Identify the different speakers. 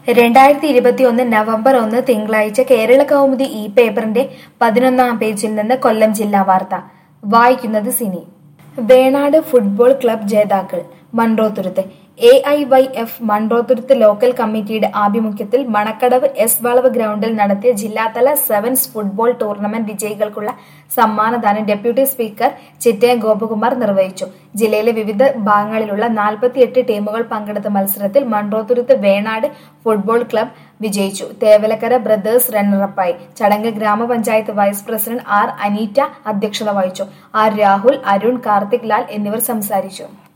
Speaker 1: 2021 November 1 തിങ്കളാഴ്ച കേരള കൗമുദി ഈ പേപ്പറിന്റെ 11-ാം പേജിൽ നിന്ന് കൊല്ലം ജില്ലാ വാർത്ത വായിക്കുന്നത് സിനി. വേണാട് ഫുട്ബോൾ ക്ലബ് ജേതാക്കൾ മൺട്രോത്തുരുത്ത്. AIYF മൺട്രോത്തുരുത്ത് ലോക്കൽ കമ്മിറ്റിയുടെ ആഭിമുഖ്യത്തിൽ മണക്കടവ് എസ് വളവ് ഗ്രൗണ്ടിൽ നടത്തിയ ജില്ലാതല സെവൻസ് ഫുട്ബോൾ ടൂർണമെന്റ് വിജയികൾക്കുള്ള സമ്മാനദാനം ഡെപ്യൂട്ടി സ്പീക്കർ ചിറ്റയം ഗോപകുമാർ നിർവഹിച്ചു. ജില്ലയിലെ വിവിധ ഭാഗങ്ങളിലുള്ള 48 ടീമുകൾ പങ്കെടുത്ത മത്സരത്തിൽ മൺട്രോത്തുരുത്ത് വേണാട് ഫുട്ബോൾ ക്ലബ് വിജയിച്ചു. തേവലക്കര ബ്രദേഴ്സ് റണ്ണറപ്പായി. ചടങ്ങ് ഗ്രാമപഞ്ചായത്ത് വൈസ് പ്രസിഡന്റ് R. അനീറ്റ അധ്യക്ഷത വഹിച്ചു. R. രാഹുൽ, അരുൺ, കാർത്തിക് ലാൽ എന്നിവർ സംസാരിച്ചു.